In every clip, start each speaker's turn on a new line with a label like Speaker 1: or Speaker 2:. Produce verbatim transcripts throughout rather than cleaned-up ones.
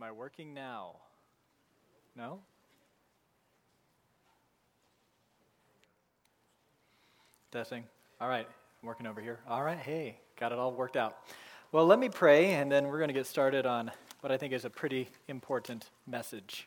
Speaker 1: Am I working now? No? Testing. All right, I'm working over here. All right, hey, got it all worked out. Well, let me pray, and then we're going to get started on what I think is a pretty important message.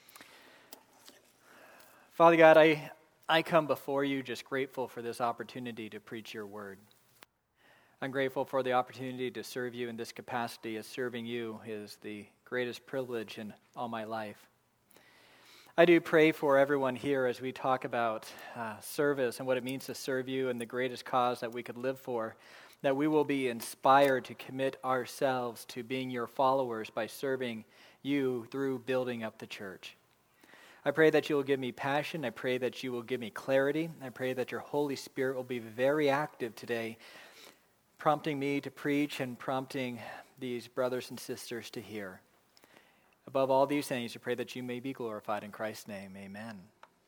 Speaker 1: Father God, I, I come before you just grateful for this opportunity to preach your word. I'm grateful for the opportunity to serve you in this capacity, as serving you is the greatest privilege in all my life. I do pray for everyone here as we talk about uh, service and what it means to serve you and the greatest cause that we could live for, that we will be inspired to commit ourselves to being your followers by serving you through building up the church. I pray that you will give me passion. I pray that you will give me clarity. I pray that your Holy Spirit will be very active today, prompting me to preach and prompting these brothers and sisters to hear. Above all these things, I pray that you may be glorified in Christ's name. Amen.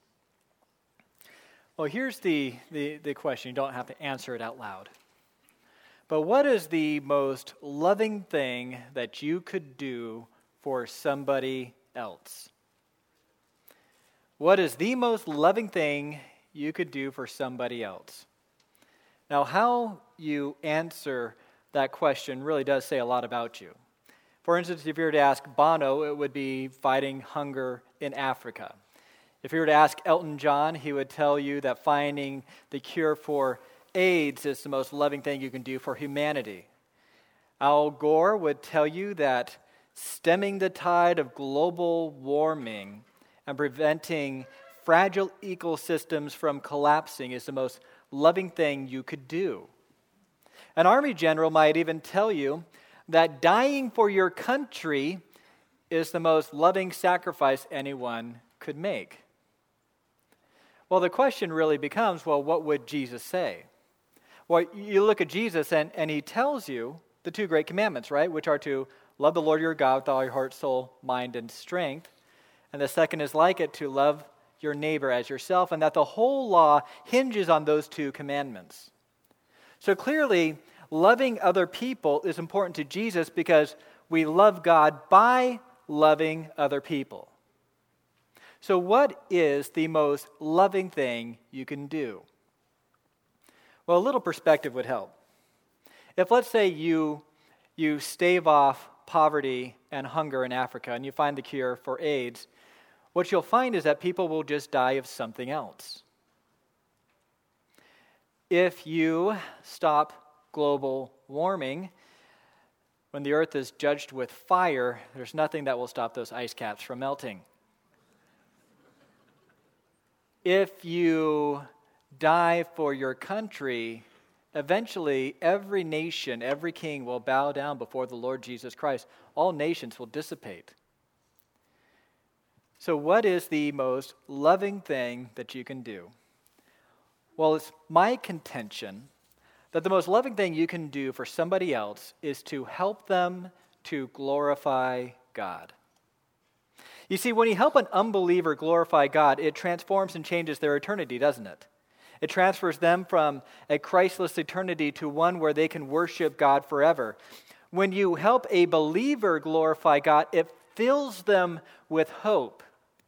Speaker 1: Well, here's the, the, the question. You don't have to answer it out loud. But what is the most loving thing that you could do for somebody else? What is the most loving thing you could do for somebody else? Now, how you answer that question really does say a lot about you. For instance, if you were to ask Bono, it would be fighting hunger in Africa. If you were to ask Elton John, he would tell you that finding the cure for AIDS is the most loving thing you can do for humanity. Al Gore would tell you that stemming the tide of global warming and preventing fragile ecosystems from collapsing is the most loving thing you could do. An army general might even tell you that dying for your country is the most loving sacrifice anyone could make. Well, the question really becomes, well, what would Jesus say? Well, you look at Jesus and, and he tells you the two great commandments, right? Which are to love the Lord your God with all your heart, soul, mind, and strength. And the second is like it, to love your neighbor as yourself, and that the whole law hinges on those two commandments. So clearly, loving other people is important to Jesus because we love God by loving other people. So what is the most loving thing you can do? Well, a little perspective would help. If, let's say, you, you stave off poverty and hunger in Africa and you find the cure for AIDS, what you'll find is that people will just die of something else. If you stop global warming, when the earth is judged with fire, there's nothing that will stop those ice caps from melting. If you die for your country, eventually every nation, every king will bow down before the Lord Jesus Christ. All nations will dissipate. So what is the most loving thing that you can do? Well, it's my contention that the most loving thing you can do for somebody else is to help them to glorify God. You see, when you help an unbeliever glorify God, it transforms and changes their eternity, doesn't it? It transfers them from a Christless eternity to one where they can worship God forever. When you help a believer glorify God, it fills them with hope.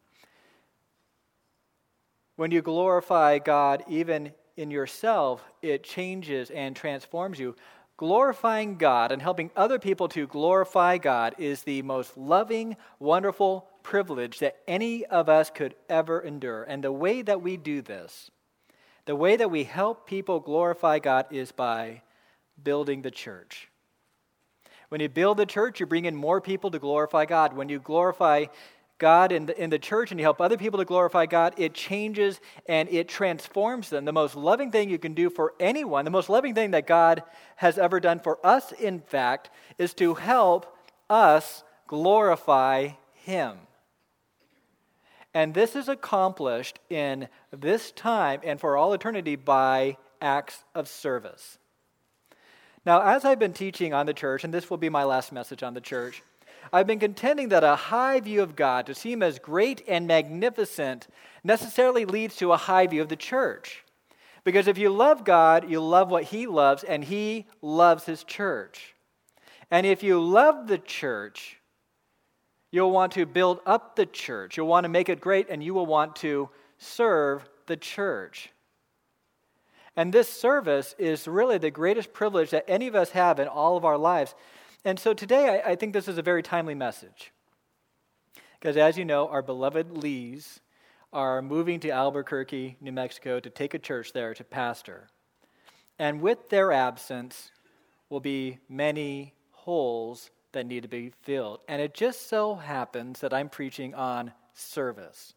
Speaker 1: When you glorify God even in yourself, it changes and transforms you. Glorifying God and helping other people to glorify God is the most loving, wonderful privilege that any of us could ever endure. And the way that we do this, the way that we help people glorify God is by building the church. When you build the church, you bring in more people to glorify God. When you glorify God in the, in the church and you help other people to glorify God, it changes and it transforms them. The most loving thing you can do for anyone, the most loving thing that God has ever done for us, in fact, is to help us glorify Him. And this is accomplished in this time and for all eternity by acts of service. Now, as I've been teaching on the church, and this will be my last message on the church, I've been contending that a high view of God, to see Him as great and magnificent, necessarily leads to a high view of the church. Because if you love God, you love what He loves, and He loves His church. And if you love the church, You'll want to build up the church. You'll want to make it great, and you will want to serve the church. And this service is really the greatest privilege that any of us have in all of our lives. And so today, I, I think this is a very timely message. Because as you know, our beloved Lees are moving to Albuquerque, New Mexico, to take a church there to pastor. And with their absence will be many holes that need to be filled. And it just so happens that I'm preaching on service.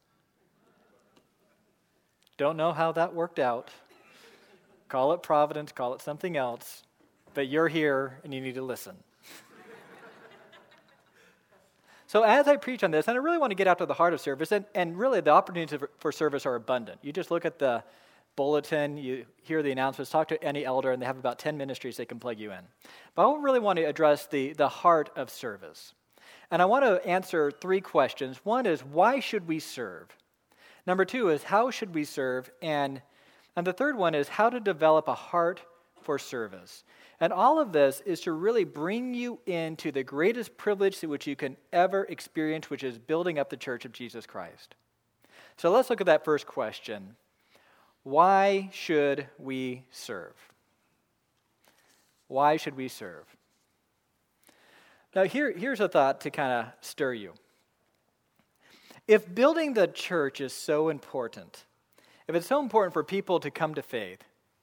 Speaker 1: Don't know how that worked out. Call it providence, call it something else, but you're here and you need to listen. So as I preach on this, and I really want to get out to the heart of service, and, and really the opportunities for service are abundant. You just look at the bulletin, you hear the announcements, talk to any elder, and they have about ten ministries they can plug you in. But I really want to address the, the heart of service. And I want to answer three questions. One is, why should we serve? Number two is, how should we serve? And, and the third one is, how to develop a heart for service. And all of this is to really bring you into the greatest privilege which you can ever experience, which is building up the church of Jesus Christ. So let's look at that first question. Why should we serve? Why should we serve? Now here, here's a thought to kind of stir you. If building the church is so important, if it's so important for people to come to faith,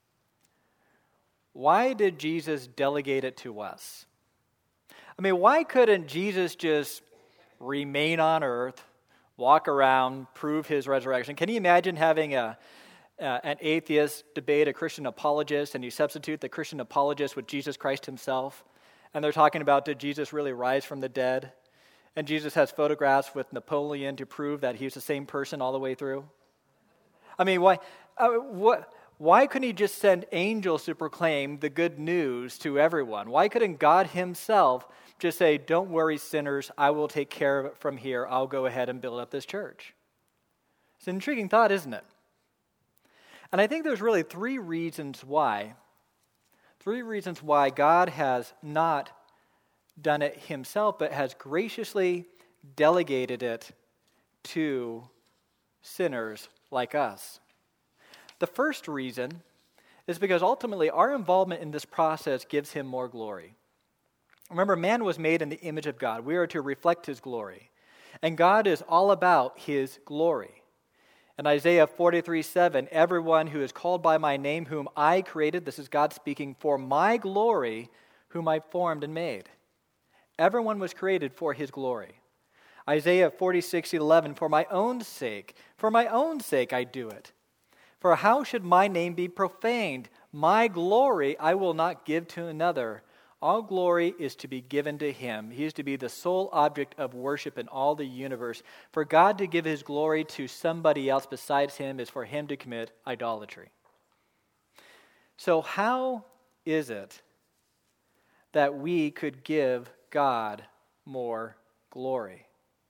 Speaker 1: why did Jesus delegate it to us? I mean, why couldn't Jesus just remain on earth, walk around, prove his resurrection? Can you imagine having a uh, an atheist debate a Christian apologist, and you substitute the Christian apologist with Jesus Christ himself, and they're talking about, did Jesus really rise from the dead? And Jesus has photographs with Napoleon to prove that he was the same person all the way through? I mean, why? Uh, what? Why couldn't he just send angels to proclaim the good news to everyone? Why couldn't God himself just say, don't worry, sinners, I will take care of it from here. I'll go ahead and build up this church. It's an intriguing thought, isn't it? And I think there's really three reasons why. Three reasons why God has not done it himself, but has graciously delegated it to sinners like us. The first reason is because ultimately our involvement in this process gives him more glory. Remember, man was made in the image of God. We are to reflect his glory. And God is all about his glory. In Isaiah forty-three seven, everyone who is called by my name, whom I created, this is God speaking, for my glory, whom I formed and made. Everyone was created for his glory. Isaiah forty-six eleven, for my own sake, for my own sake I do it. For how should my name be profaned? My glory I will not give to another. All glory is to be given to him. He is to be the sole object of worship in all the universe. For God to give his glory to somebody else besides him is for him to commit idolatry. So how is it that we could give God more glory?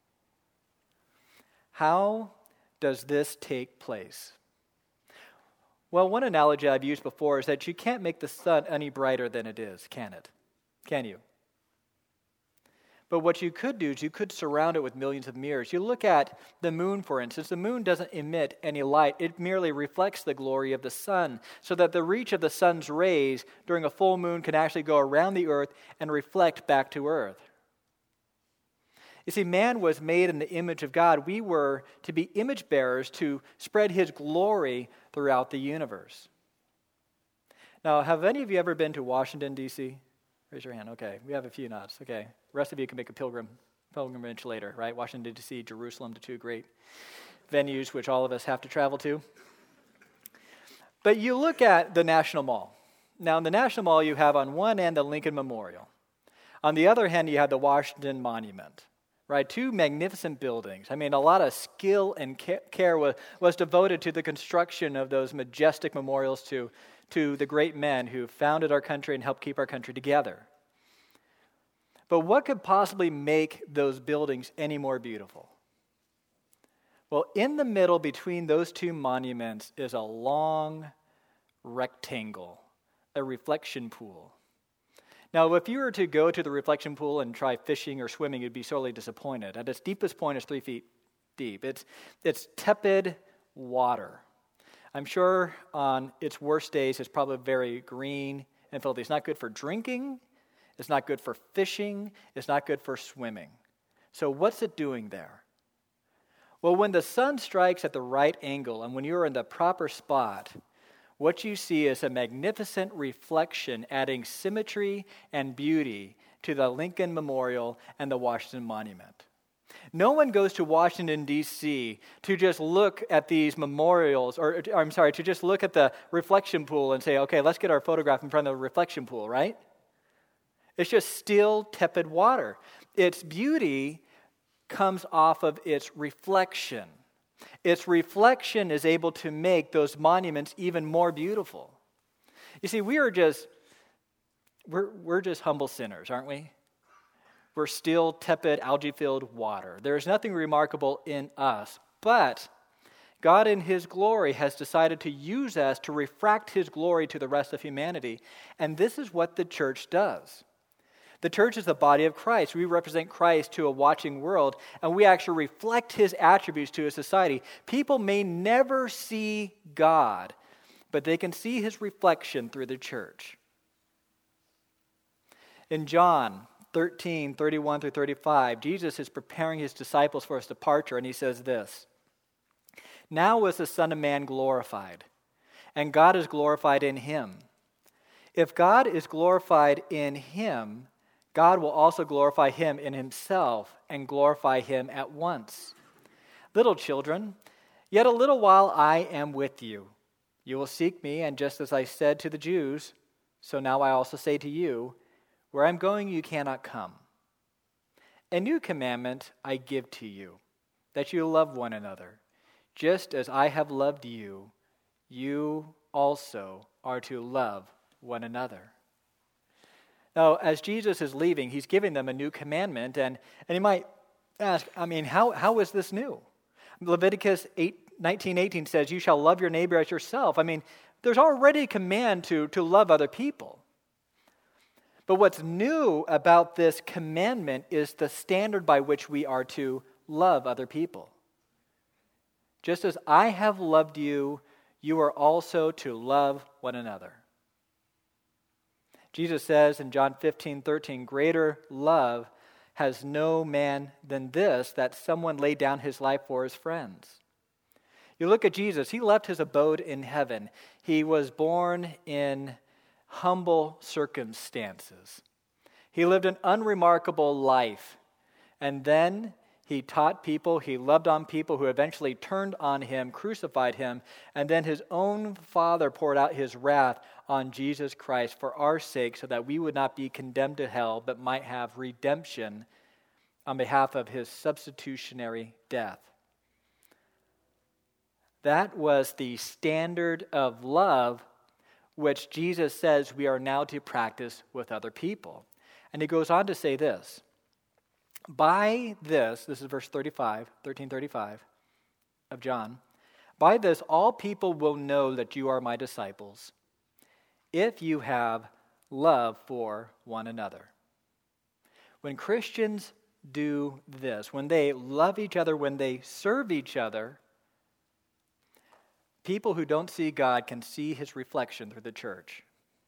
Speaker 1: How does this take place? Well, one analogy I've used before is that you can't make the sun any brighter than it is, can it? Can you? But what you could do is you could surround it with millions of mirrors. You look at the moon, for instance. The moon doesn't emit any light. It merely reflects the glory of the sun, so that the reach of the sun's rays during a full moon can actually go around the earth and reflect back to earth. You see, man was made in the image of God. We were to be image bearers to spread his glory throughout the universe. Now, have any of you ever been to Washington, D C? Raise your hand. Okay, we have a few nods. Okay, the rest of you can make a pilgrim pilgrimage later, right? Washington, D C, Jerusalem, the two great venues which all of us have to travel to. But you look at the National Mall. Now, in the National Mall, you have on one end the Lincoln Memorial. On the other hand, you have the Washington Monument. Right, two magnificent buildings. I mean, a lot of skill and care was, was devoted to the construction of those majestic memorials to, to the great men who founded our country and helped keep our country together. But what could possibly make those buildings any more beautiful? Well, in the middle between those two monuments is a long rectangle, a reflection pool. Now, if you were to go to the reflection pool and try fishing or swimming, you'd be sorely disappointed. At its deepest point, it's three feet deep. It's, it's tepid water. I'm sure on its worst days, it's probably very green and filthy. It's not good for drinking. It's not good for fishing. It's not good for swimming. So what's it doing there? Well, when the sun strikes at the right angle and when you're in the proper spot, what you see is a magnificent reflection adding symmetry and beauty to the Lincoln Memorial and the Washington Monument. No one goes to Washington, D C to just look at these memorials, or, or I'm sorry, to just look at the reflection pool and say, okay, let's get our photograph in front of the reflection pool, right? It's just still, tepid water. Its beauty comes off of its reflection. Its reflection is able to make those monuments even more beautiful. You see, we are just, we're, we're just humble sinners, aren't we? We're still tepid, algae-filled water. There is nothing remarkable in us, but God in His glory has decided to use us to refract His glory to the rest of humanity, and this is what the church does. The church is the body of Christ. We represent Christ to a watching world, and we actually reflect His attributes to a society. People may never see God, but they can see His reflection through the church. In John thirteen, thirty-one through thirty-five, Jesus is preparing His disciples for His departure, and He says this, "Now was the Son of Man glorified, and God is glorified in Him. If God is glorified in Him, God will also glorify Him in Himself and glorify Him at once. Little children, yet a little while I am with you. You will seek me, and just as I said to the Jews, so now I also say to you, where I'm going you cannot come. A new commandment I give to you, that you love one another. Just as I have loved you, you also are to love one another." Now, as Jesus is leaving, He's giving them a new commandment, and, and you might ask, I mean, how, how is this new? Leviticus nineteen eighteen says, "You shall love your neighbor as yourself." I mean, there's already a command to, to love other people. But what's new about this commandment is the standard by which we are to love other people. Just as I have loved you, you are also to love one another. Jesus says in John fifteen thirteen, "Greater love has no man than this, that someone lay down his life for his friends." You look at Jesus, He left His abode in heaven. He was born in humble circumstances. He lived an unremarkable life. And then He taught people, He loved on people who eventually turned on Him, crucified Him, and then His own Father poured out His wrath on Jesus Christ for our sake so that we would not be condemned to hell but might have redemption on behalf of His substitutionary death. That was the standard of love which Jesus says we are now to practice with other people. And He goes on to say this, "By this," this is verse thirty-five, thirteen thirty-five of John, "by this all people will know that you are my disciples, if you have love for one another." When Christians do this, when they love each other, when they serve each other, people who don't see God can see His reflection through the church.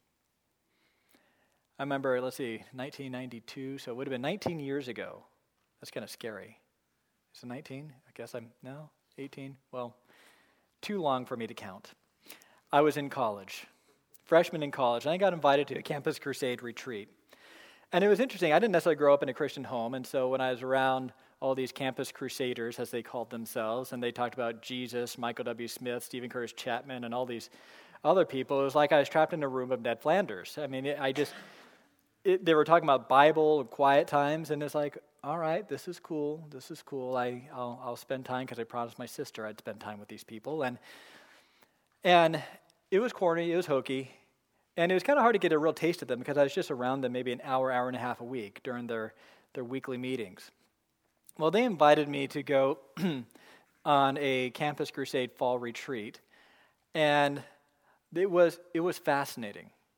Speaker 1: I remember, let's see, nineteen ninety-two, so it would have been nineteen years ago. That's kind of scary. Is it nineteen? I guess I'm, no, eighteen? Well, too long for me to count. I was in college, freshman in college, and I got invited to a Campus Crusade retreat. And it was interesting. I didn't necessarily grow up in a Christian home, and so when I was around all these campus crusaders, as they called themselves, and they talked about Jesus, Michael W. Smith, Stephen Curtis Chapman, and all these other people, it was like I was trapped in a room of Ned Flanders. I mean, it, I just, it, they were talking about Bible and quiet times, and it's like, all right, this is cool, this is cool. I, I'll, I'll spend time, because I promised my sister I'd spend time with these people. And, and it was corny, it was hokey, and it was kind of hard to get a real taste of them, because I was just around them maybe an hour, hour and a half a week during their, their weekly meetings. Well, they invited me to go on a Campus Crusade fall retreat, and it was it was fascinating.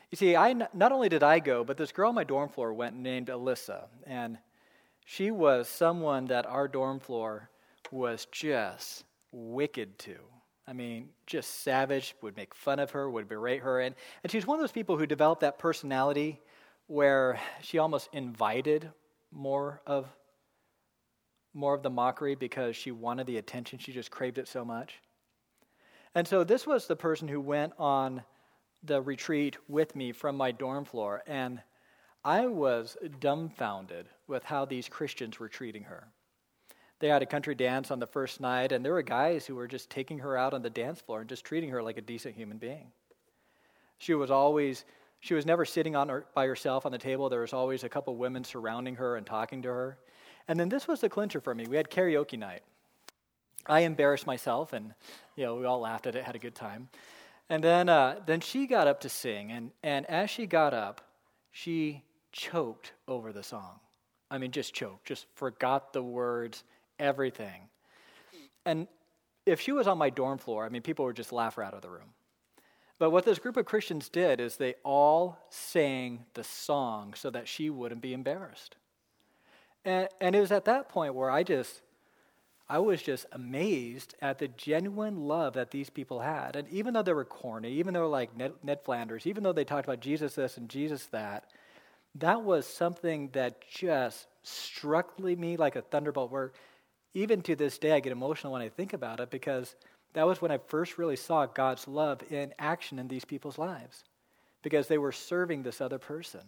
Speaker 1: You see, I not only did I go, but this girl on my dorm floor went named Alyssa, and she was someone that our dorm floor was just wicked to. I mean, just savage, would make fun of her, would berate her, and, and she was one of those people who developed that personality where she almost invited more of more of the mockery because she wanted the attention. She just craved it so much. And so this was the person who went on the retreat with me from my dorm floor, and I was dumbfounded with how these Christians were treating her. They had a country dance on the first night, and there were guys who were just taking her out on the dance floor and just treating her like a decent human being. She was always, she was never sitting on her, by herself on the table. There was always a couple women surrounding her and talking to her. And then this was the clincher for me. We had karaoke night. I embarrassed myself, and you know we all laughed at it, had a good time. And then uh, then she got up to sing, and, and as she got up, she choked over the song. I mean, just choked, just forgot the words, everything. And if she was on my dorm floor, I mean, people would just laugh her out of the room. But what this group of Christians did is they all sang the song so that she wouldn't be embarrassed. And, and it was at that point where I just, I was just amazed at the genuine love that these people had. And even though they were corny, even though like Ned, Ned Flanders, even though they talked about Jesus this and Jesus that, that was something that just struck me like a thunderbolt, where even to this day I get emotional when I think about it, because that was when I first really saw God's love in action in these people's lives, because they were serving this other person.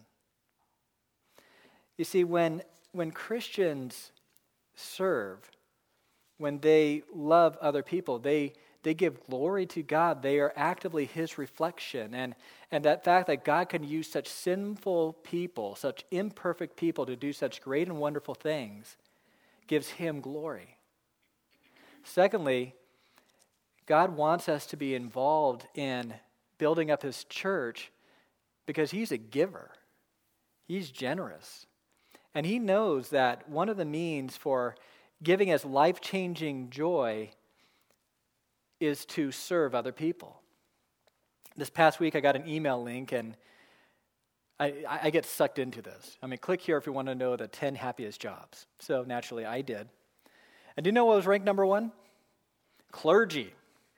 Speaker 1: You see, when when Christians serve, when they love other people, they they give glory to God. They are actively His reflection. And, and that fact that God can use such sinful people, such imperfect people to do such great and wonderful things gives Him glory. Secondly, God wants us to be involved in building up His church because He's a giver. He's generous. And He knows that one of the means for giving us life-changing joy is to serve other people. This past week, I got an email link, and I, I get sucked into this. I mean, click here if you want to know the ten happiest jobs. So naturally, I did. And do you know what was ranked number one? Clergy.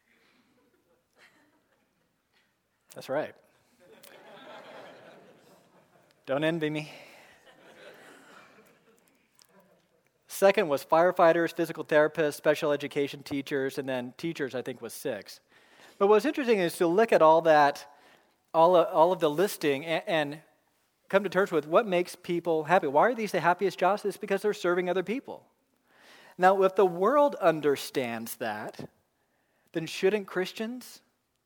Speaker 1: That's right. Don't envy me. Second was firefighters, physical therapists, special education teachers, and then teachers, I think, was six. But what's interesting is to look at all that, all of, all of the listing, and, and come to terms with what makes people happy. Why are these the happiest jobs? It's because they're serving other people. Now, if the world understands that, then shouldn't Christians?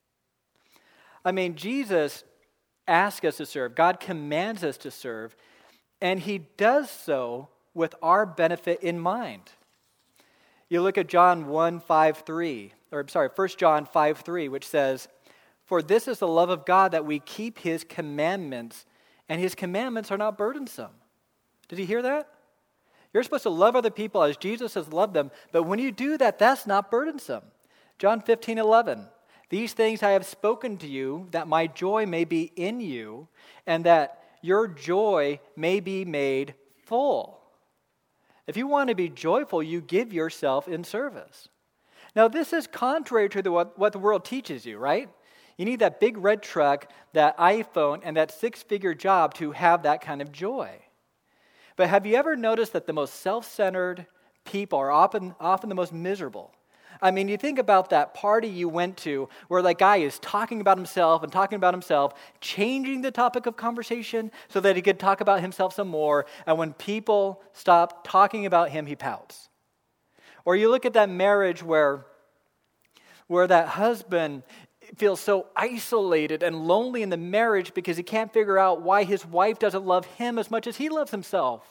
Speaker 1: I mean, Jesus asks us to serve. God commands us to serve, and He does so with our benefit in mind. You look at John one, five, three, or I'm sorry, First John five, three, which says, "For this is the love of God, that we keep His commandments, and His commandments are not burdensome." Did you hear that? You're supposed to love other people as Jesus has loved them, but when you do that, that's not burdensome. John fifteen, eleven, "These things I have spoken to you, that my joy may be in you, and that your joy may be made full." If you want to be joyful, you give yourself in service. Now, this is contrary to the, what, what the world teaches you, right? You need that big red truck, that iPhone, and that six-figure job to have that kind of joy. But have you ever noticed that the most self-centered people are often, often the most miserable? I mean, you think about that party you went to where that guy is talking about himself and talking about himself, changing the topic of conversation so that he could talk about himself some more, and when people stop talking about him, he pouts. Or you look at that marriage where, where that husband feels so isolated and lonely in the marriage because he can't figure out why his wife doesn't love him as much as he loves himself.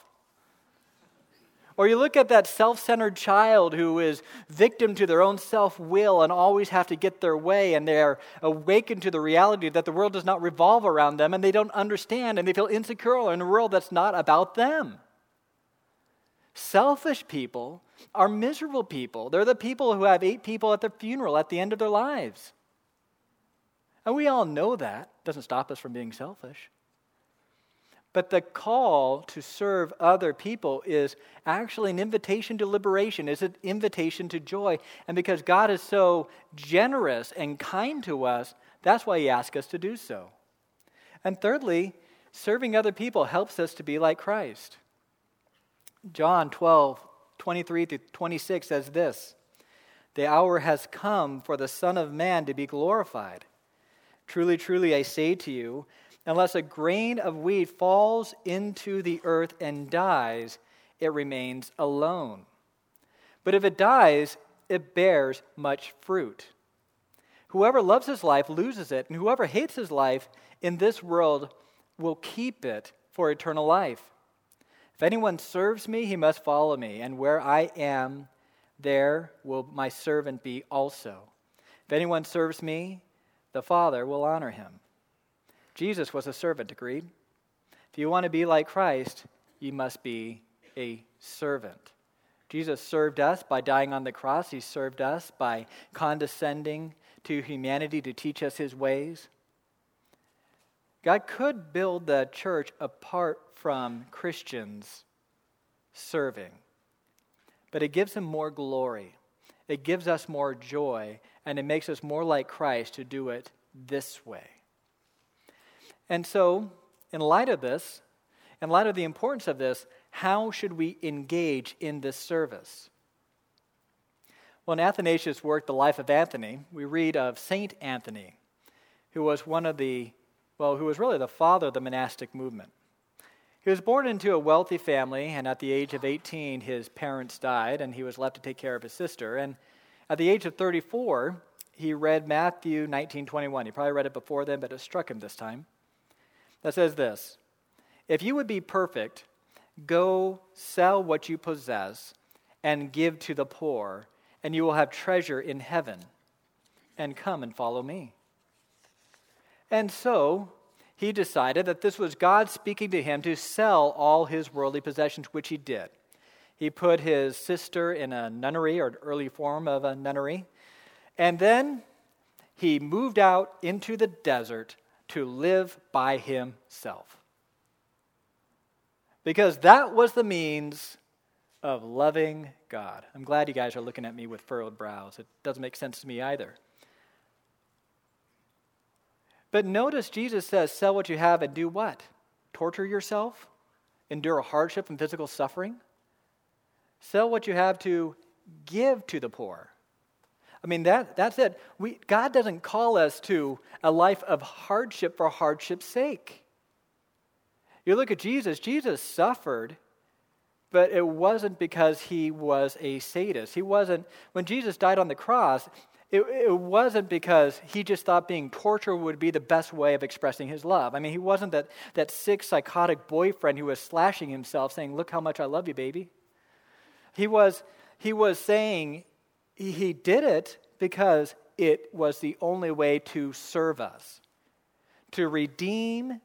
Speaker 1: Or you look at that self-centered child who is victim to their own self-will and always have to get their way, and they're awakened to the reality that the world does not revolve around them, and they don't understand, and they feel insecure in a world that's not about them. Selfish people are miserable people. They're the people who have eight people at their funeral at the end of their lives. And we all know that. doesn't stop us from being selfish. But the call to serve other people is actually an invitation to liberation, is an invitation to joy. And because God is so generous and kind to us, that's why he asks us to do so. And thirdly, serving other people helps us to be like Christ. John twelve, twenty-three through twenty-six says this, "The hour has come for the Son of Man to be glorified. Truly, truly, I say to you, unless a grain of wheat falls into the earth and dies, it remains alone. But if it dies, it bears much fruit. Whoever loves his life loses it, and whoever hates his life in this world will keep it for eternal life. If anyone serves me, he must follow me, and where I am, there will my servant be also. If anyone serves me, the Father will honor him." Jesus was a servant, agreed? If you want to be like Christ, you must be a servant. Jesus served us by dying on the cross. He served us by condescending to humanity to teach us his ways. God could build the church apart from Christians serving, but it gives him more glory. It gives us more joy, and it makes us more like Christ to do it this way. And so, in light of this, in light of the importance of this, how should we engage in this service? Well, in Athanasius' work, The Life of Anthony, we read of Saint Anthony, who was one of the, well, who was really the father of the monastic movement. He was born into a wealthy family, and at the age of eighteen, his parents died, and he was left to take care of his sister. And at the age of thirty-four, he read Matthew nineteen twenty-one. He probably read it before then, but it struck him this time. That says this, "If you would be perfect, go sell what you possess and give to the poor, and you will have treasure in heaven. And come and follow me." And so he decided that this was God speaking to him to sell all his worldly possessions, which he did. He put his sister in a nunnery, or an early form of a nunnery, and then he moved out into the desert to live by himself. Because that was the means of loving God. I'm glad you guys are looking at me with furrowed brows. It doesn't make sense to me either. But notice Jesus says, sell what you have and do what? Torture yourself? Endure hardship and physical suffering? Sell what you have to give to the poor. I mean, that that's it. We, God doesn't call us to a life of hardship for hardship's sake. You look at Jesus. Jesus suffered, but it wasn't because he was a sadist. He wasn't, when Jesus died on the cross, it, it wasn't because he just thought being tortured would be the best way of expressing his love. I mean, he wasn't that, that sick, psychotic boyfriend who was slashing himself saying, "Look how much I love you, baby." He was, he was saying, He did it because it was the only way to serve us, to redeem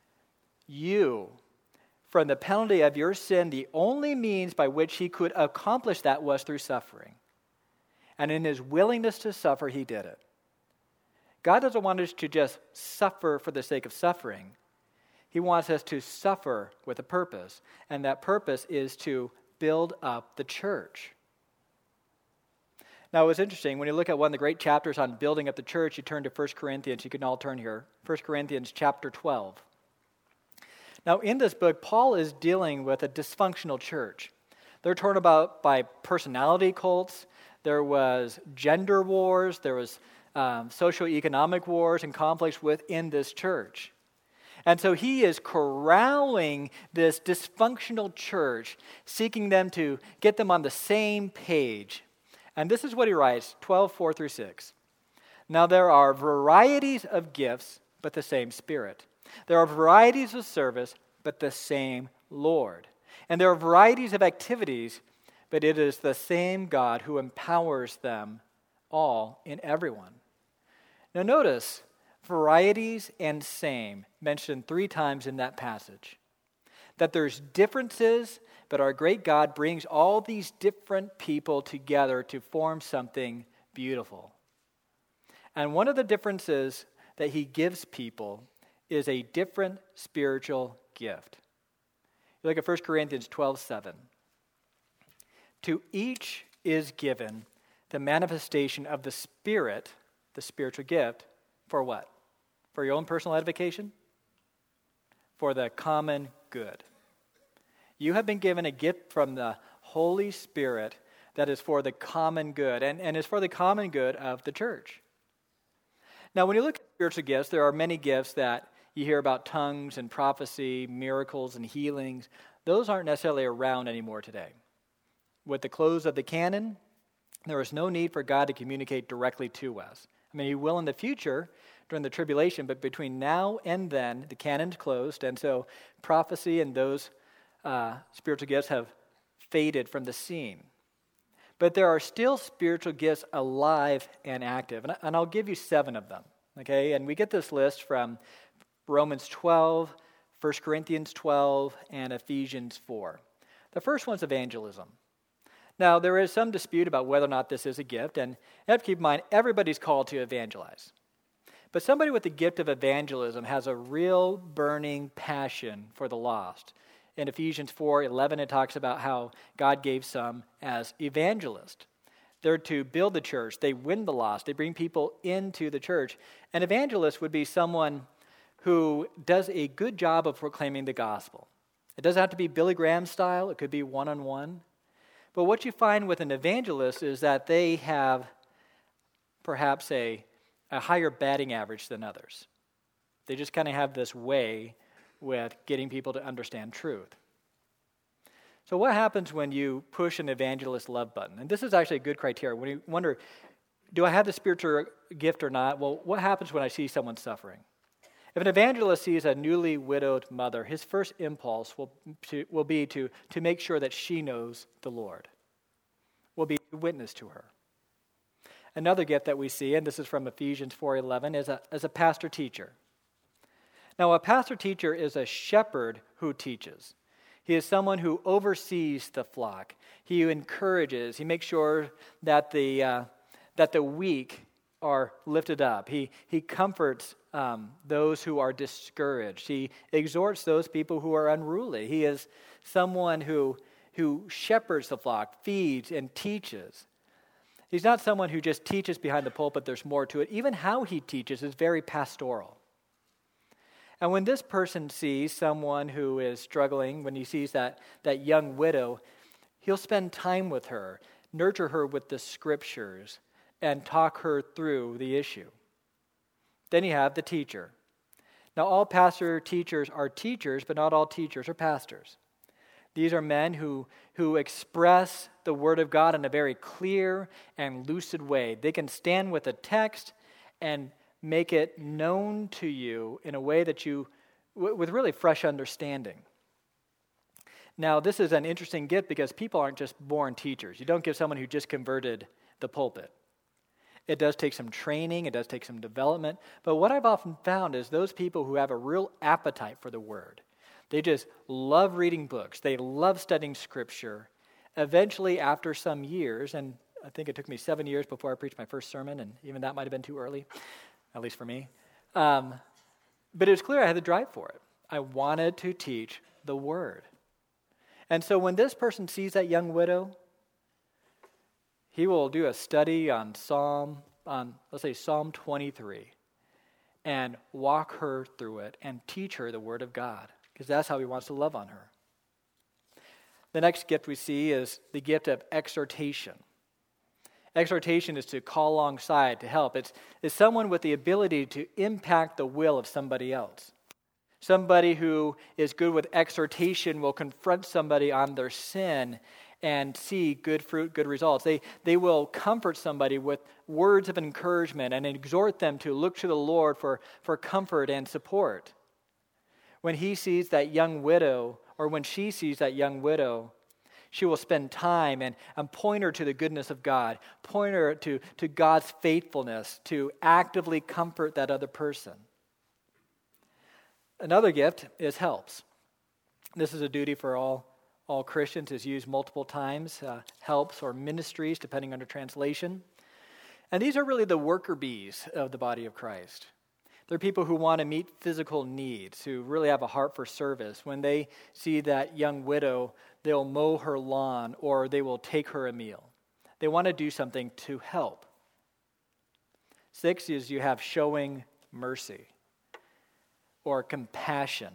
Speaker 1: you from the penalty of your sin. The only means by which he could accomplish that was through suffering. And in his willingness to suffer, he did it. God doesn't want us to just suffer for the sake of suffering. He wants us to suffer with a purpose, and that purpose is to build up the church. Now, it was interesting, when you look at one of the great chapters on building up the church, you turn to First Corinthians. You can all turn here. First Corinthians chapter twelve. Now, in this book, Paul is dealing with a dysfunctional church. They're torn about by personality cults. There was gender wars. There was um, socioeconomic wars and conflicts within this church. And so he is corralling this dysfunctional church, seeking them to get them on the same page. And this is what he writes, twelve, four through six. "Now there are varieties of gifts, but the same Spirit. There are varieties of service, but the same Lord. And there are varieties of activities, but it is the same God who empowers them all in everyone." Now notice, varieties and same mentioned three times in that passage. That there's differences, but our great God brings all these different people together to form something beautiful. And one of the differences that he gives people is a different spiritual gift. You look at First Corinthians twelve seven. To each is given the manifestation of the Spirit, the spiritual gift, for what? For your own personal edification? For the common good. You have been given a gift from the Holy Spirit that is for the common good, and, and is for the common good of the church. Now, when you look at spiritual gifts, there are many gifts that you hear about: tongues and prophecy, miracles and healings. Those aren't necessarily around anymore today. With the close of the canon, there is no need for God to communicate directly to us. I mean, he will in the future during the tribulation, but between now and then, the canon's closed, and so prophecy and those uh, spiritual gifts have faded from the scene. But there are still spiritual gifts alive and active, and, and I'll give you seven of them, okay? And we get this list from Romans twelve, First Corinthians twelve, and Ephesians four. The first one's evangelism. Now, there is some dispute about whether or not this is a gift, and you have to keep in mind, everybody's called to evangelize. But somebody with the gift of evangelism has a real burning passion for the lost. In Ephesians four eleven, it talks about how God gave some as evangelists. They're to build the church. They win the lost. They bring people into the church. An evangelist would be someone who does a good job of proclaiming the gospel. It doesn't have to be Billy Graham style. It could be one-on-one. But what you find with an evangelist is that they have perhaps a, a higher batting average than others. They just kind of have this way with getting people to understand truth. So what happens when you push an evangelist love button? And this is actually a good criteria. When you wonder, do I have the spiritual gift or not? Well, what happens when I see someone suffering? If an evangelist sees a newly widowed mother, his first impulse will, to, will be to, to make sure that she knows the Lord, will be a witness to her. Another gift that we see, and this is from Ephesians four eleven, is a, is a pastor-teacher. Now, a pastor-teacher is a shepherd who teaches. He is someone who oversees the flock. He encourages. He makes sure that the uh, that the weak are lifted up. He he comforts um, those who are discouraged. He exhorts those people who are unruly. He is someone who who shepherds the flock, feeds and teaches. He's not someone who just teaches behind the pulpit. There's more to it. Even how he teaches is very pastoral. And when this person sees someone who is struggling, when he sees that, that young widow, he'll spend time with her, nurture her with the scriptures, and talk her through the issue. Then you have the teacher. Now, all pastor teachers are teachers, but not all teachers are pastors. These are men who, who express the Word of God in a very clear and lucid way. They can stand with a text and make it known to you in a way that you, with really fresh understanding. Now, this is an interesting gift because people aren't just born teachers. You don't give someone who just converted the pulpit. It does take some training, it does take some development, but what I've often found is those people who have a real appetite for the Word, they just love reading books, they love studying Scripture. Eventually, after some years, and I think it took me seven years before I preached my first sermon, and even that might have been too early, at least for me. Um, but it was clear I had the drive for it. I wanted to teach the Word. And so when this person sees that young widow, he will do a study on Psalm, on let's say Psalm twenty-three, and walk her through it and teach her the Word of God, because that's how he wants to love on her. The next gift we see is the gift of exhortation. Exhortation is to call alongside, to help. It's, it's someone with the ability to impact the will of somebody else. Somebody who is good with exhortation will confront somebody on their sin and see good fruit, good results. They, they will comfort somebody with words of encouragement and exhort them to look to the Lord for, for comfort and support. When he sees that young widow, or when she sees that young widow, she will spend time and, and point her to the goodness of God, point her to, to God's faithfulness, to actively comfort that other person. Another gift is helps. This is a duty for all, all Christians. It's used multiple times, uh, helps or ministries, depending on the translation. And these are really the worker bees of the body of Christ. They're people who want to meet physical needs, who really have a heart for service. When they see that young widow, they'll mow her lawn or they will take her a meal. They want to do something to help. Six is you have showing mercy or compassion.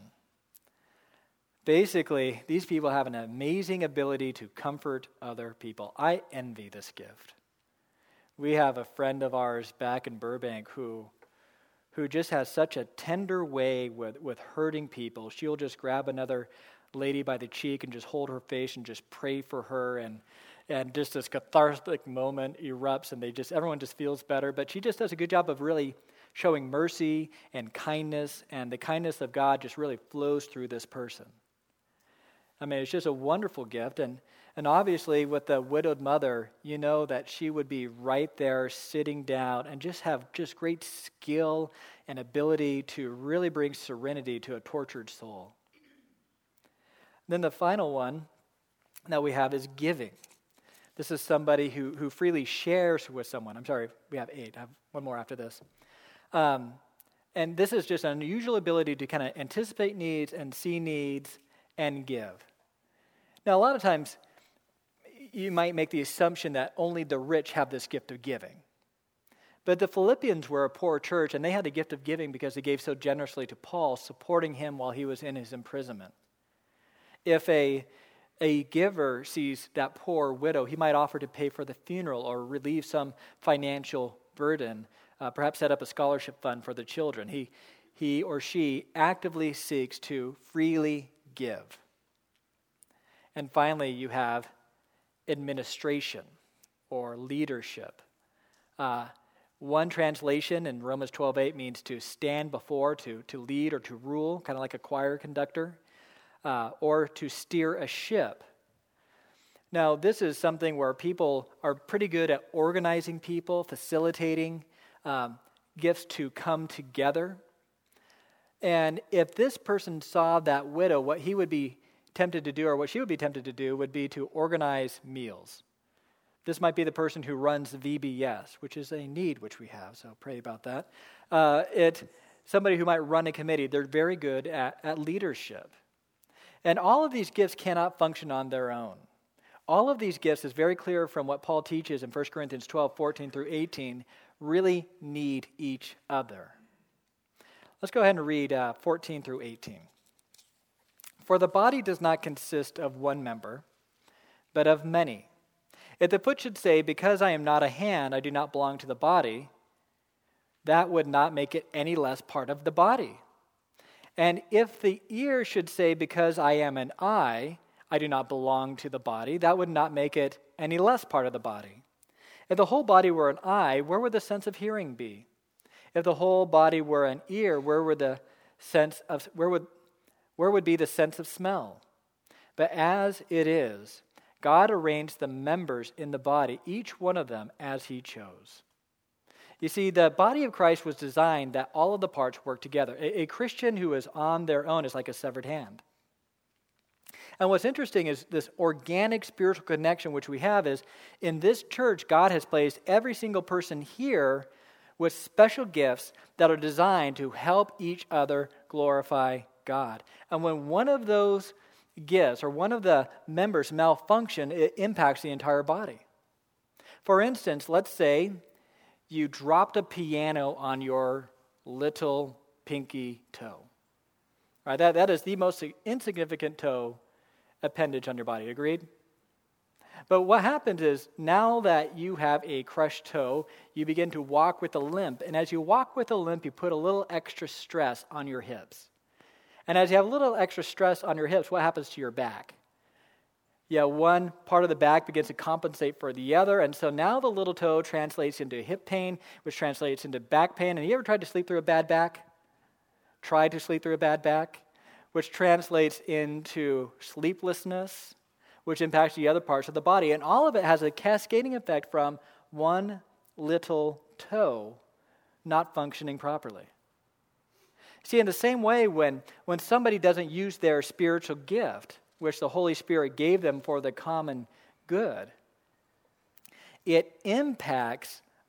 Speaker 1: Basically, these people have an amazing ability to comfort other people. I envy this gift. We have a friend of ours back in Burbank who, who just has such a tender way with, with hurting people. She'll just grab another lady by the cheek and just hold her face and just pray for her, and and just this cathartic moment erupts, and they just everyone just feels better. But she just does a good job of really showing mercy and kindness, and the kindness of God just really flows through this person. I mean, it's just a wonderful gift, and and obviously with the widowed mother, you know that she would be right there sitting down and just have just great skill and ability to really bring serenity to a tortured soul. Then the final one that we have is giving. This is somebody who, who freely shares with someone. I'm sorry, we have eight. I have one more after this. Um, and this is just an unusual ability to kind of anticipate needs and see needs and give. Now, a lot of times, you might make the assumption that only the rich have this gift of giving. But the Philippians were a poor church, and they had the gift of giving because they gave so generously to Paul, supporting him while he was in his imprisonment. If a, a giver sees that poor widow, he might offer to pay for the funeral or relieve some financial burden, uh, perhaps set up a scholarship fund for the children. He, he or she actively seeks to freely give. And finally, you have administration or leadership. Uh, one translation in Romans twelve eight means to stand before, to, to lead or to rule, kind of like a choir conductor, uh, or to steer a ship. Now, this is something where people are pretty good at organizing people, facilitating um, gifts to come together. And if this person saw that widow, what he would be tempted to do, or what she would be tempted to do, would be to organize meals. This might be the person who runs V B S, which is a need which we have, so pray about that. Uh, it somebody who might run a committee. They're very good at, at leadership. And all of these gifts cannot function on their own. All of these gifts is very clear from what Paul teaches in First Corinthians twelve, fourteen through eighteen, really need each other. Let's go ahead and read uh, fourteen through eighteen. For the body does not consist of one member, but of many. If the foot should say, because I am not a hand, I do not belong to the body, that would not make it any less part of the body. And if the ear should say, because I am an eye, I do not belong to the body, that would not make it any less part of the body. If the whole body were an eye, where would the sense of hearing be? If the whole body were an ear, where would the sense of where would where would be the sense of smell? But as it is, God arranged the members in the body, each one of them as he chose. You see, the body of Christ was designed that all of the parts work together. A, a Christian who is on their own is like a severed hand. And what's interesting is this organic spiritual connection which we have is in this church, God has placed every single person here with special gifts that are designed to help each other glorify God. And when one of those gifts or one of the members malfunction, it impacts the entire body. For instance, let's say you dropped a piano on your little pinky toe. Right? That, that is the most insignificant toe appendage on your body. Agreed? But what happens is now that you have a crushed toe, you begin to walk with a limp. And as you walk with a limp, you put a little extra stress on your hips. And as you have a little extra stress on your hips, what happens to your back? Yeah, one part of the back begins to compensate for the other, and so now the little toe translates into hip pain, which translates into back pain. And you ever tried to sleep through a bad back? Tried to sleep through a bad back? Which translates into sleeplessness, which impacts the other parts of the body. And all of it has a cascading effect from one little toe not functioning properly. See, in the same way, when, when somebody doesn't use their spiritual gift, which the Holy Spirit gave them for the common good, it impacts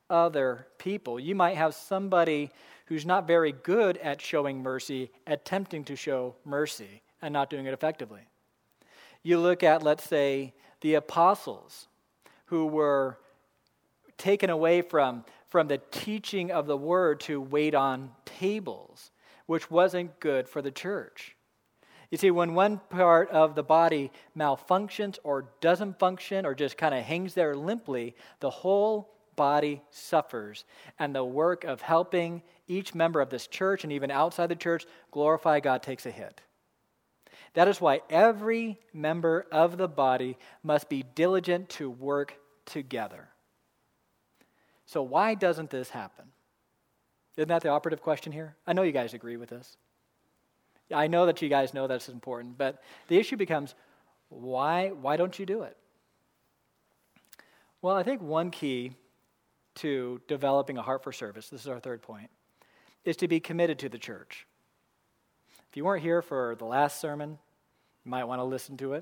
Speaker 1: other people. You might have somebody who's not very good at showing mercy, attempting to show mercy and not doing it effectively. You look at, let's say, the apostles who were taken away from, from the teaching of the word to wait on tables, which wasn't good for the church. You see, when one part of the body malfunctions or doesn't function or just kind of hangs there limply, the whole body suffers. And the work of helping each member of this church and even outside the church glorify God takes a hit. That is why every member of the body must be diligent to work together. So why doesn't this happen? Isn't that the operative question here? I know you guys agree with this. I know that you guys know that's important, but the issue becomes, why, why don't you do it? Well, I think one key to developing a heart for service, this is our third point, is to be committed to the church. If you weren't here for the last sermon, you might want to listen to it.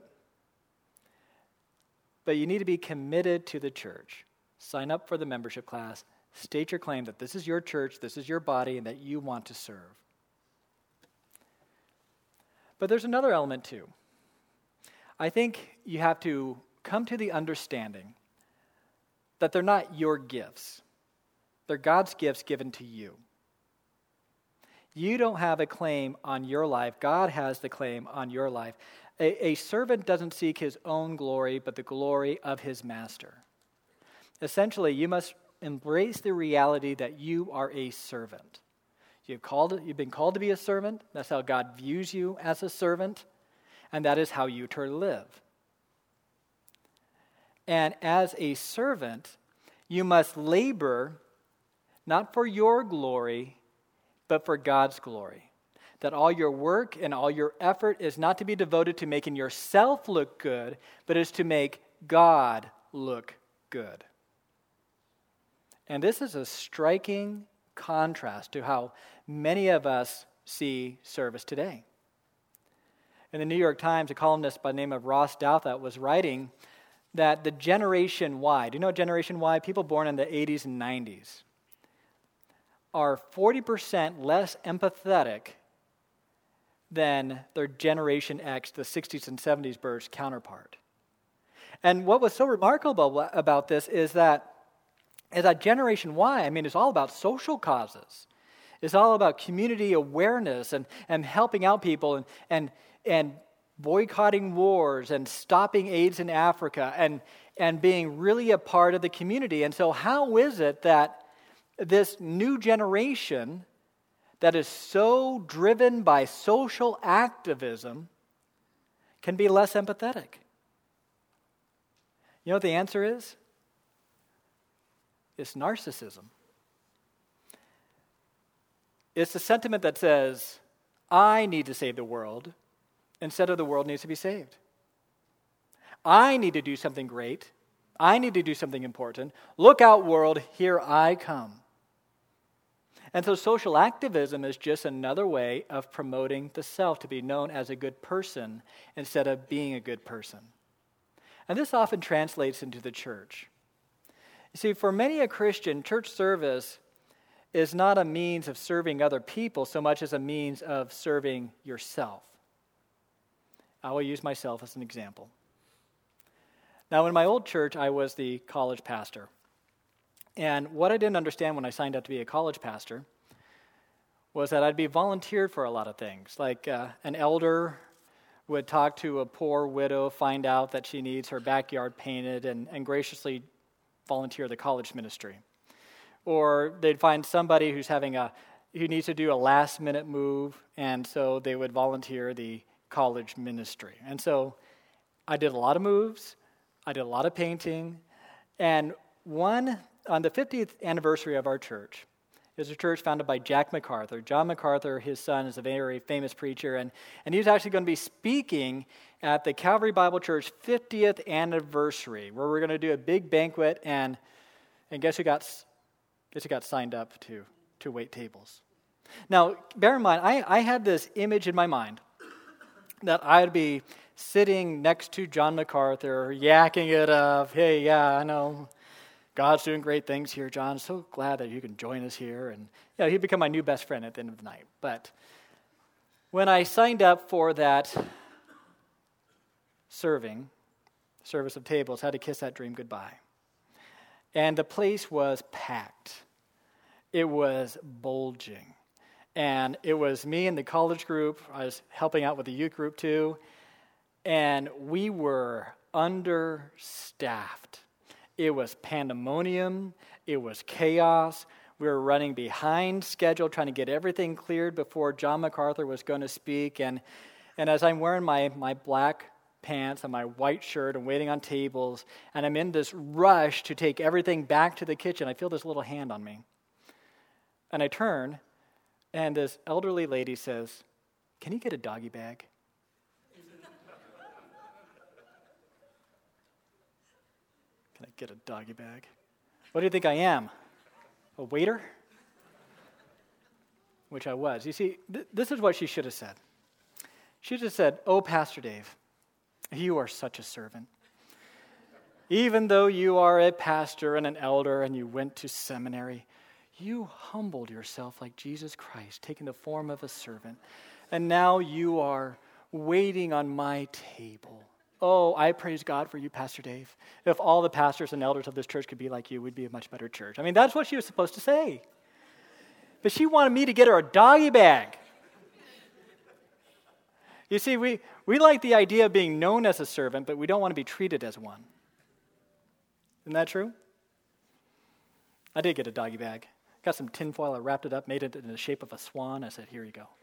Speaker 1: But you need to be committed to the church. Sign up for the membership class. State your claim that this is your church, this is your body, and that you want to serve. But there's another element too. I think you have to come to the understanding that they're not your gifts. They're God's gifts given to you. You don't have a claim on your life. God has the claim on your life. A, a servant doesn't seek his own glory, but the glory of his master. Essentially, you must embrace the reality that you are a servant. You've, called, you've been called to be a servant. That's how God views you, as a servant. And that is how you are to live. And as a servant, you must labor not for your glory, but for God's glory. That all your work and all your effort is not to be devoted to making yourself look good, but is to make God look good. And this is a striking contrast to how many of us see service today. In the New York Times, a columnist by the name of Ross Douthat was writing that the Generation Y, do you know Generation Y? People born in the eighties and nineties are forty percent less empathetic than their Generation X, the sixties and seventies births counterpart. And what was so remarkable about this is that as that Generation Y, I mean, it's all about social causes. It's all about community awareness and, and helping out people and, and, and boycotting wars and stopping AIDS in Africa and, and being really a part of the community. And so how is it that this new generation that is so driven by social activism can be less empathetic? You know what the answer is? It's narcissism. It's the sentiment that says, I need to save the world instead of the world needs to be saved. I need to do something great. I need to do something important. Look out, world, here I come. And so social activism is just another way of promoting the self to be known as a good person instead of being a good person. And this often translates into the church. You see, for many a Christian, church service is not a means of serving other people so much as a means of serving yourself. I will use myself as an example. Now, in my old church, I was the college pastor. And what I didn't understand when I signed up to be a college pastor was that I'd be volunteered for a lot of things. Like uh, an elder would talk to a poor widow, find out that she needs her backyard painted, and, and graciously volunteer the college ministry. Or they'd find somebody who's having a, who needs to do a last minute move, and so they would volunteer the college ministry. And so I did a lot of moves, I did a lot of painting, and one, on the fiftieth anniversary of our church, is a church founded by Jack MacArthur. John MacArthur, his son, is a very famous preacher, and, and he was actually going to be speaking at the Calvary Bible Church fiftieth anniversary, where we're going to do a big banquet, and and guess who got guess who got signed up to, to wait tables? Now, bear in mind, I, I had this image in my mind that I'd be sitting next to John MacArthur, yakking it up, hey, yeah, I know, God's doing great things here, John. So glad that you can join us here. And you know, he'd become my new best friend at the end of the night. But when I signed up for that serving, service of tables, had to kiss that dream goodbye. And the place was packed. It was bulging. And it was me and the college group. I was helping out with the youth group too. And we were understaffed. It was pandemonium. It was chaos. We were running behind schedule, trying to get everything cleared before John MacArthur was going to speak. And, and as I'm wearing my, my black pants and my white shirt and waiting on tables, and I'm in this rush to take everything back to the kitchen, I feel this little hand on me. And I turn, and this elderly lady says, "Can you get a doggy bag?" Can I get a doggy bag? What do you think I am? A waiter? Which I was. You see, th- this is what she should have said. She just said, "Oh, Pastor Dave, you are such a servant. Even though you are a pastor and an elder and you went to seminary, you humbled yourself like Jesus Christ, taking the form of a servant. And now you are waiting on my table. Oh, I praise God for you, Pastor Dave. If all the pastors and elders of this church could be like you, we'd be a much better church." I mean, that's what she was supposed to say. But she wanted me to get her a doggy bag. You see, we, we like the idea of being known as a servant, but we don't want to be treated as one. Isn't that true? I did get a doggy bag. Got some tinfoil, I wrapped it up, made it in the shape of a swan. I said, "Here you go."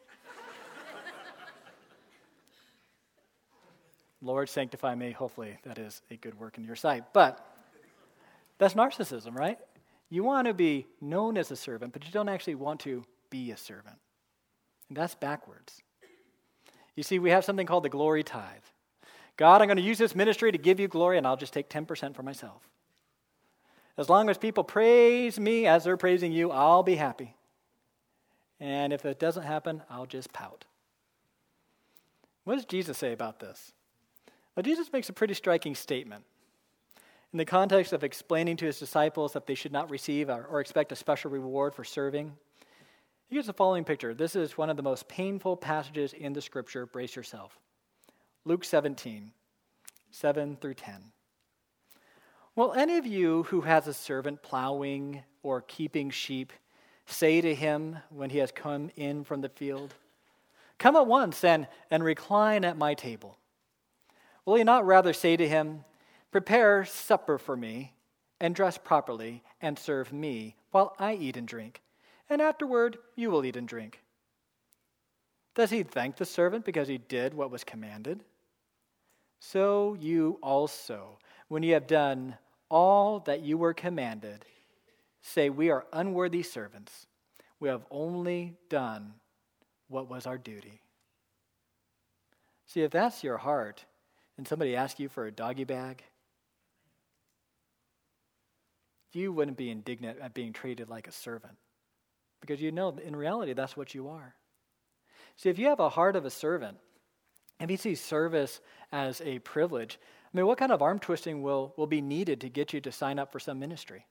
Speaker 1: Lord, sanctify me. Hopefully that is a good work in your sight. But that's narcissism, right? You want to be known as a servant, but you don't actually want to be a servant. And that's backwards. You see, we have something called the glory tithe. God, I'm going to use this ministry to give you glory, and I'll just take ten percent for myself. As long as people praise me as they're praising you, I'll be happy. And if it doesn't happen, I'll just pout. What does Jesus say about this? Well, Jesus makes a pretty striking statement. In the context of explaining to his disciples that they should not receive or, or expect a special reward for serving, he gives the following picture. This is one of the most painful passages in the Scripture. Brace yourself. Luke seventeen, seven through ten. "Will any of you who has a servant plowing or keeping sheep say to him when he has come in from the field, 'Come at once and, and recline at my table'? Will he not rather say to him, 'Prepare supper for me, and dress properly, and serve me, while I eat and drink, and afterward you will eat and drink'? Does he thank the servant because he did what was commanded? So you also, when you have done all that you were commanded, say, 'We are unworthy servants. We have only done what was our duty.'" See, if that's your heart, and somebody asks you for a doggy bag, you wouldn't be indignant at being treated like a servant, because you know in reality that's what you are. See, if you have a heart of a servant, if you see service as a privilege, I mean, what kind of arm twisting will, will be needed to get you to sign up for some ministry?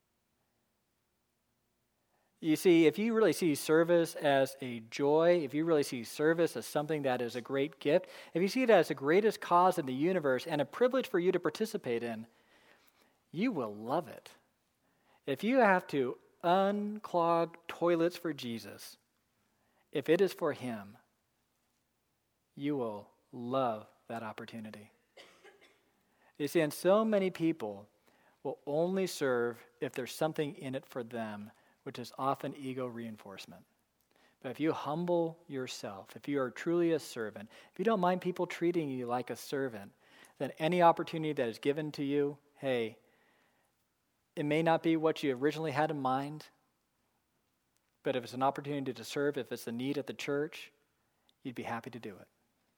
Speaker 1: You see, if you really see service as a joy, if you really see service as something that is a great gift, if you see it as the greatest cause in the universe and a privilege for you to participate in, you will love it. If you have to unclog toilets for Jesus, if it is for him, you will love that opportunity. You see, and so many people will only serve if there's something in it for them, which is often ego reinforcement. But if you humble yourself, if you are truly a servant, if you don't mind people treating you like a servant, then any opportunity that is given to you, hey, it may not be what you originally had in mind, but if it's an opportunity to serve, if it's a need at the church, you'd be happy to do it.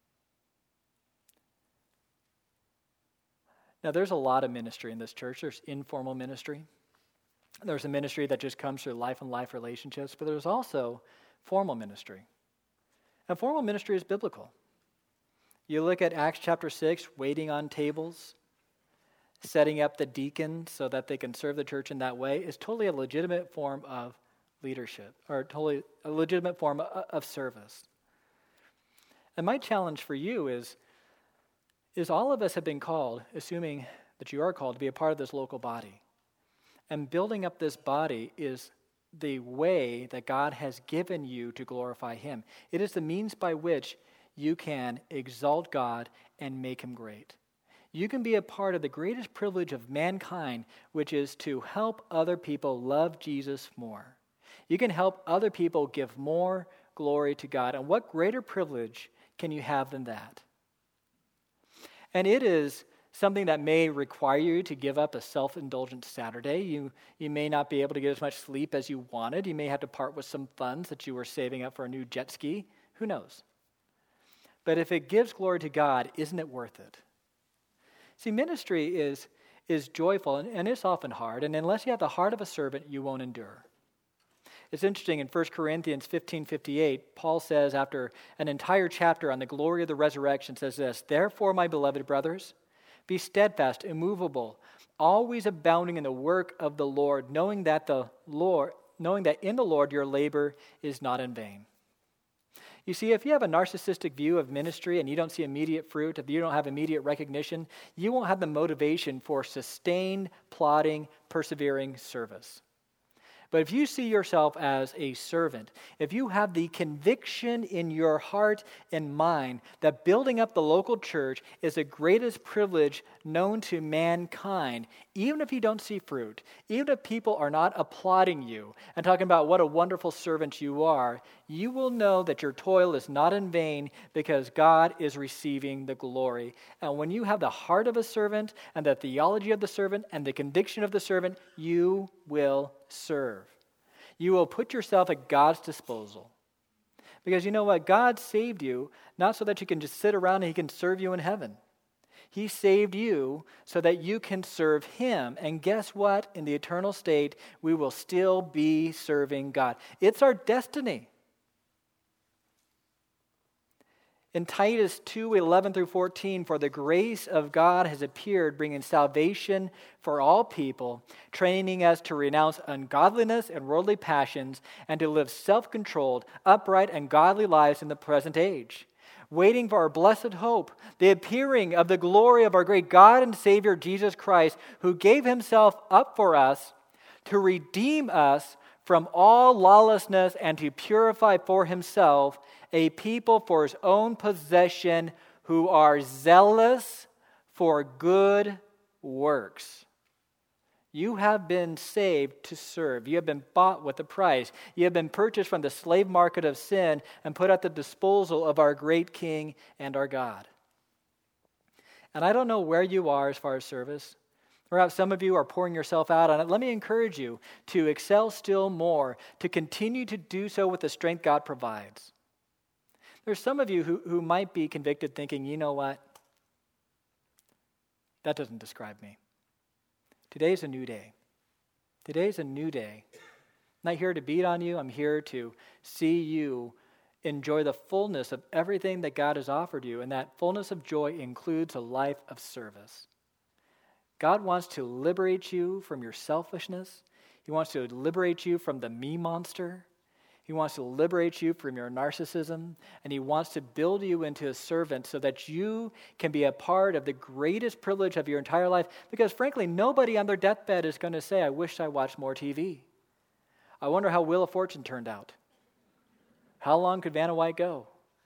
Speaker 1: Now, there's a lot of ministry in this church. There's informal ministry. There's a ministry that just comes through life and life relationships, but there's also formal ministry. And formal ministry is biblical. You look at Acts chapter six, waiting on tables. setting up the deacons so that they can serve the church in that way is totally a legitimate form of leadership, or totally a legitimate form of, of service. And my challenge for you is, is all of us have been called, assuming that you are called, to be a part of this local body. And building up this body is the way that God has given you to glorify Him. It is the means by which you can exalt God and make Him great. You can be a part of the greatest privilege of mankind, which is to help other people love Jesus more. You can help other people give more glory to God. And what greater privilege can you have than that? And it is something that may require you to give up a self-indulgent Saturday. You, you may not be able to get as much sleep as you wanted. You may have to part with some funds that you were saving up for a new jet ski. Who knows? But if it gives glory to God, isn't it worth it? See, ministry is, is joyful, and, and it's often hard, and unless you have the heart of a servant, you won't endure. It's interesting, in First Corinthians fifteen fifty-eight, Paul says, after an entire chapter on the glory of the resurrection, says this, "Therefore, my beloved brothers, be steadfast, immovable, always abounding in the work of the Lord, knowing that the Lord, knowing that in the Lord your labor is not in vain." You see, if you have a narcissistic view of ministry and you don't see immediate fruit, if you don't have immediate recognition, you won't have the motivation for sustained, plodding, persevering service. But if you see yourself as a servant, if you have the conviction in your heart and mind that building up the local church is the greatest privilege known to mankind, even if you don't see fruit, even if people are not applauding you and talking about what a wonderful servant you are, you will know that your toil is not in vain because God is receiving the glory. And when you have the heart of a servant and the theology of the servant and the conviction of the servant, you will serve. You will put yourself at God's disposal. Because you know what? God saved you not so that you can just sit around and He can serve you in heaven. He saved you so that you can serve Him. And guess what? In the eternal state, we will still be serving God. It's our destiny. In Titus two, eleven through fourteen, "For the grace of God has appeared, bringing salvation for all people, training us to renounce ungodliness and worldly passions, and to live self-controlled, upright, and godly lives in the present age, waiting for our blessed hope, the appearing of the glory of our great God and Savior Jesus Christ, who gave Himself up for us to redeem us from all lawlessness and to purify for Himself a people for His own possession who are zealous for good works." You have been saved to serve. You have been bought with a price. You have been purchased from the slave market of sin and put at the disposal of our great King and our God. And I don't know where you are as far as service. Perhaps some of you are pouring yourself out on it. Let me encourage you to excel still more, to continue to do so with the strength God provides. There's some of you who, who might be convicted thinking, you know what? That doesn't describe me. Today's a new day. Today's a new day. I'm not here to beat on you. I'm here to see you enjoy the fullness of everything that God has offered you. And that fullness of joy includes a life of service. God wants to liberate you from your selfishness. He wants to liberate you from the me monster. He wants to liberate you from your narcissism, and He wants to build you into a servant so that you can be a part of the greatest privilege of your entire life. Because frankly, nobody on their deathbed is going to say, "I wish I watched more T V. I wonder how Wheel of Fortune turned out. How long could Vanna White go?"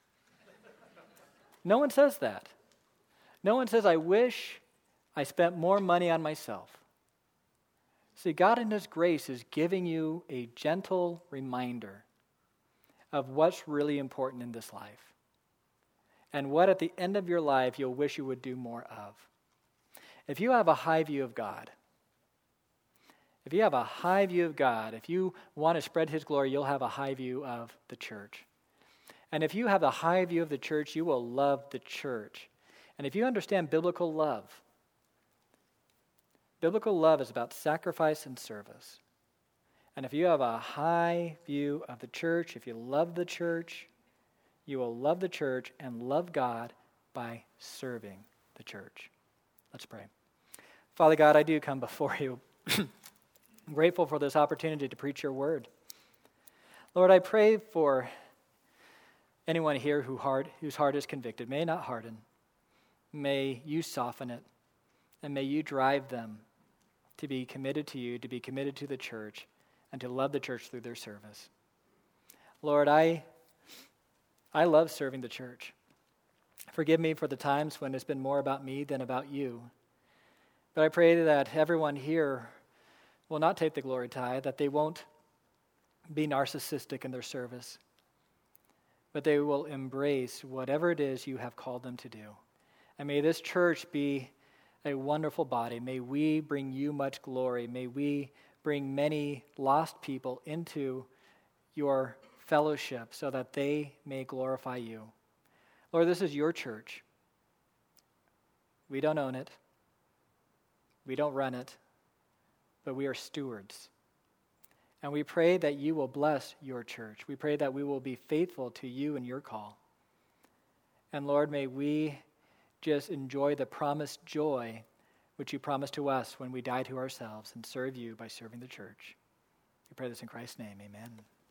Speaker 1: No one says that. No one says, "I wish I spent more money on myself." See, God in His grace is giving you a gentle reminder of what's really important in this life and what at the end of your life you'll wish you would do more of. If you have a high view of God, if you have a high view of God, if you want to spread His glory, you'll have a high view of the church. And if you have a high view of the church, you will love the church. And if you understand biblical love, biblical love is about sacrifice and service. And if you have a high view of the church, if you love the church, you will love the church and love God by serving the church. Let's pray. Father God, I do come before you. I'm grateful for this opportunity to preach your word. Lord, I pray for anyone here who heart, whose heart is convicted. May it not harden. May you soften it, and may you drive them to be committed to you, to be committed to the church, and to love the church through their service. Lord, I, I love serving the church. Forgive me for the times when it's been more about me than about you. But I pray that everyone here will not take the glory tithe, that they won't be narcissistic in their service, but they will embrace whatever it is you have called them to do. And may this church be a wonderful body. May we bring you much glory. May we bring many lost people into your fellowship so that they may glorify you. Lord, this is your church. We don't own it. We don't run it, but we are stewards. And we pray that you will bless your church. We pray that we will be faithful to you and your call. And Lord, may we just enjoy the promised joy which you promised to us when we die to ourselves and serve you by serving the church. We pray this in Christ's name, amen.